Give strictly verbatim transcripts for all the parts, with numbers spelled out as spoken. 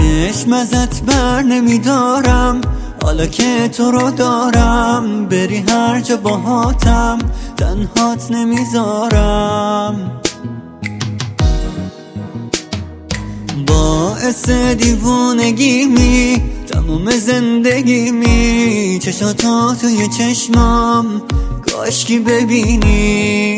چشم ازت بر نمیدارم، حالا که تو رو دارم. بری هر جا باهاتم، تنهات نمیذارم. باعث دیوونگی می تموم زندگی می، چشاتو توی چشمام کاشکی ببینی،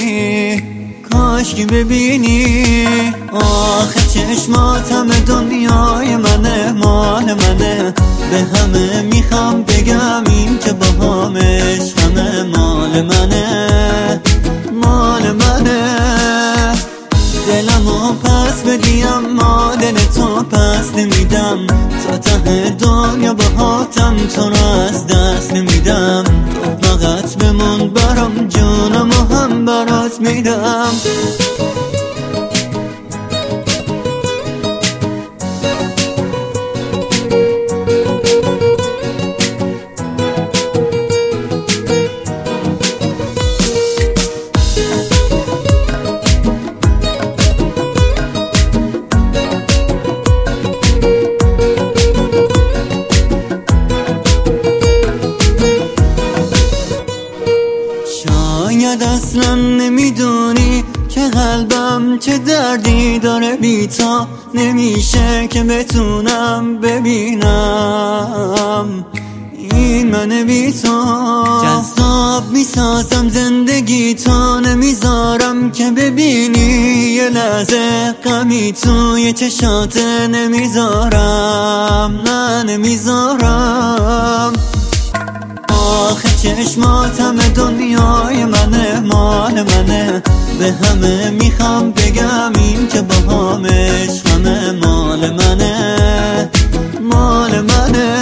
کاشکی ببینی. آخه چشمات همه دنیای منه، مال منه. به همه میخوام بگم این که با همش همه مال منه، مال منه. دلمو پس بدیم، ما دل تو پس نمیدم. تا ته دنیا باهاتم، تو رو از دست نمیدم. تو فقط بمون برام، جونمو هم برات میدم. شاید اصلا نمیدونی که قلبم چه دردی داره بی تا. نمیشه که بتونم ببینم این من بی تو. جذاب میسازم زندگی تو، نمیذارم که ببینی یه لحظه غمی توی چشات. نمیذارم، نه نمیذارم. آخه چشمات همه دنیای منه، مال منه. به همه میخوام بگم این که با همش همه مال منه، مال منه.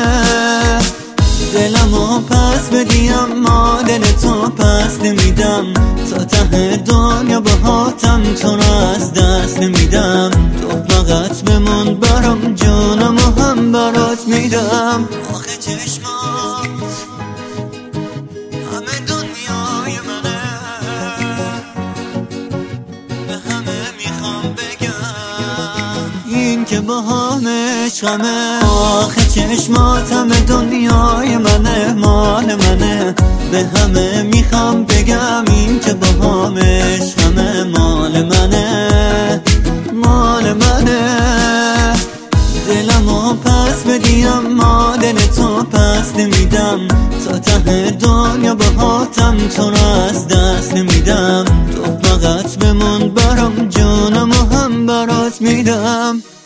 دلمو پس بدیم، ما دل تو پس نمیدم. تا ته دنیا باهاتم، تو رو از دست نمیدم. تو فقط بمون برام، جونمو هم برات میدم. آخه چشمات همه دنیای منه، به همه میخوام بگم این که با همش غمه. آخه چشمات همه دنیای منه، مال منه. به همه میخوام بگم این که با همش همه مال منه، مال منه. دلمو پس بدیم، ما دل تو پس نمیدم. تا ته دنیا باهاتم، تو رو از دست نمیدم. تو فقط بمون برام، جونمو هم برات میدم.